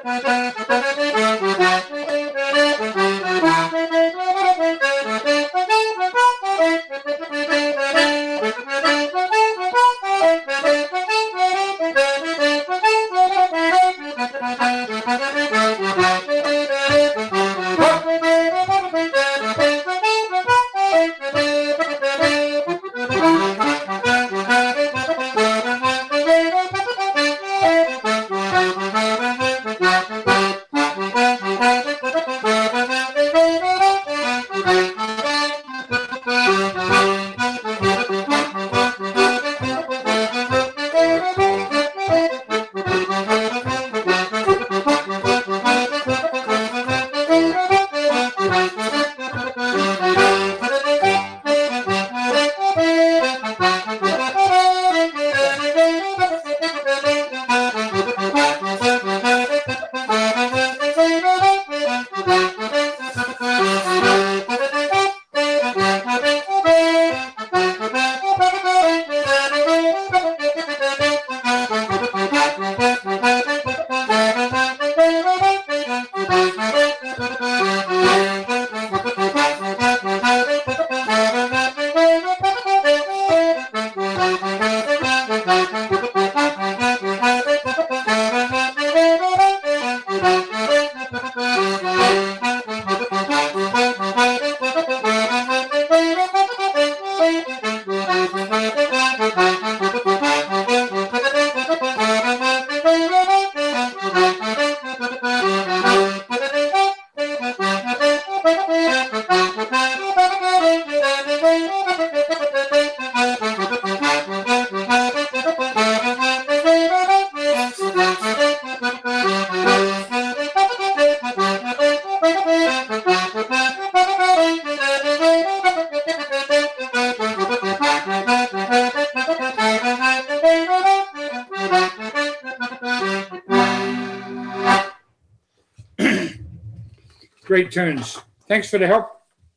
Great tunes. Thanks for the help,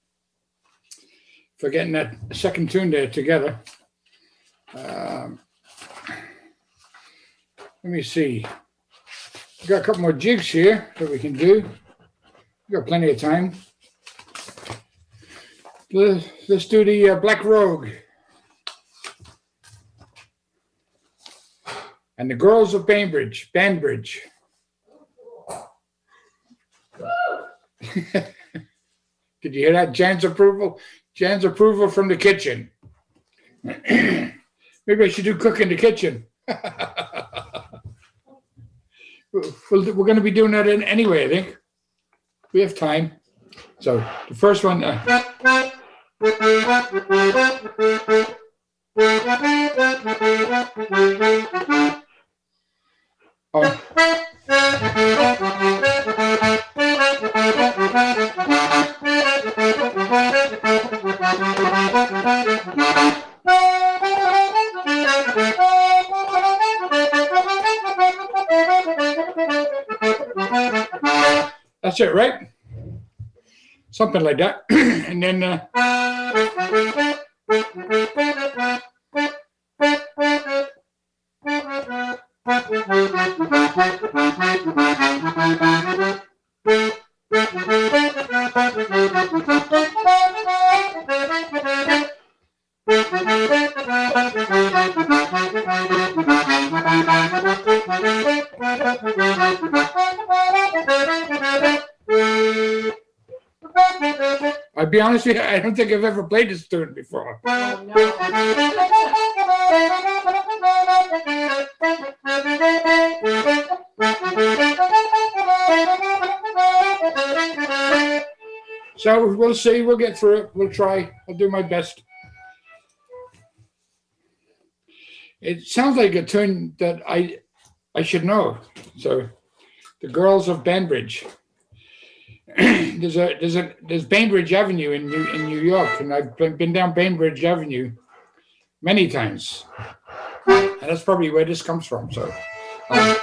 for getting that second tune there together. Let me see. We got a couple more jigs here that we can do. We got plenty of time. Let's do the Black Rogue and the Girls of Banbridge. Did you hear that? Jan's approval? Jan's approval from the kitchen. Maybe I should do cook in the kitchen. We're going to be doing that anyway, I think. We have time. So the first one. That's it, right? Something like that. And then I'll be honest with you, I don't think I've ever played this tune before. Oh, no. So we'll see. We'll get through it. We'll try. I'll do my best. It sounds like a tune that I should know. So, the Girls of Banbridge. There's Bainbridge Avenue in New York, and I've been down Bainbridge Avenue many times, and that's probably where this comes from. So.